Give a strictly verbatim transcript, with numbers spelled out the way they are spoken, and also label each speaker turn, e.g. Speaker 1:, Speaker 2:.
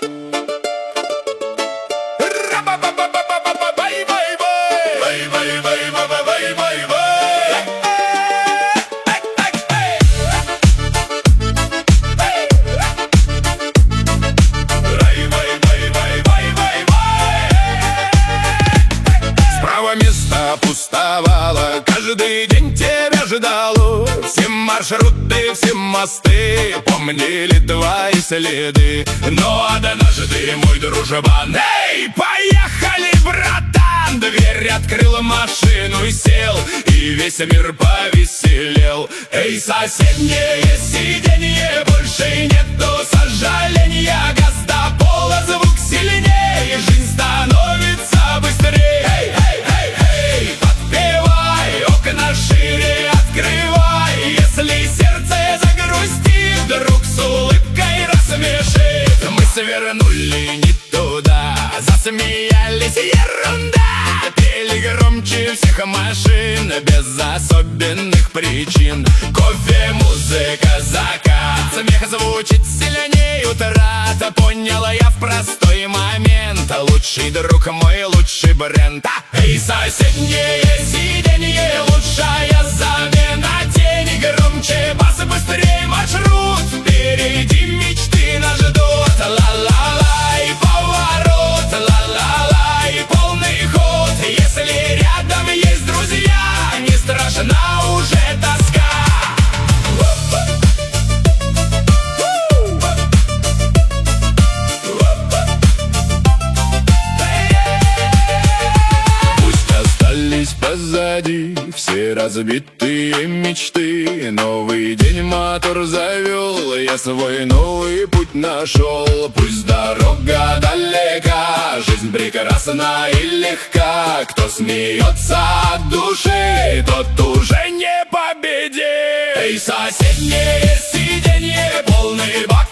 Speaker 1: Место пустовало, каждый день тебя ждало. Все маршруты, все мосты помнили твои следы. Но однажды, мой дружбан, эй, поехали, братан! Дверь открыл, машину и сел, и весь мир повеселел. Эй, соседнее сиденье, больше нету сожаления. Газ до пола, звук сильнее, жизнь становится быстрее. Эй, эй, эй, эй, подпевай, окна шире открывай. Если сердце загрустит, вдруг с улыбкой рассмешит. Мы свернули не туда, засмеялись, ерунда. Пели громче всех машин, без особенных причин. Кофе, музыка, закат, смех звучит сильнее утрата. Поняла я в простой момент, лучший друг мой, лучший бренд. Эй, соседнее сиденье, лучшая замена. Тени громче, бас быстрее, маршрут впереди, мечты нас ждут. Ла-ла-ла и поворот, ла-ла-ла и полный ход. Если рядом есть друзья, не страшна уже тоска. Позади все разбитые мечты. Новый день мотор завел, я свой новый путь нашел. Пусть дорога далека, жизнь прекрасна и легка. Кто смеется от души, тот уже не победит. Эй, соседнее сиденье, полный бак.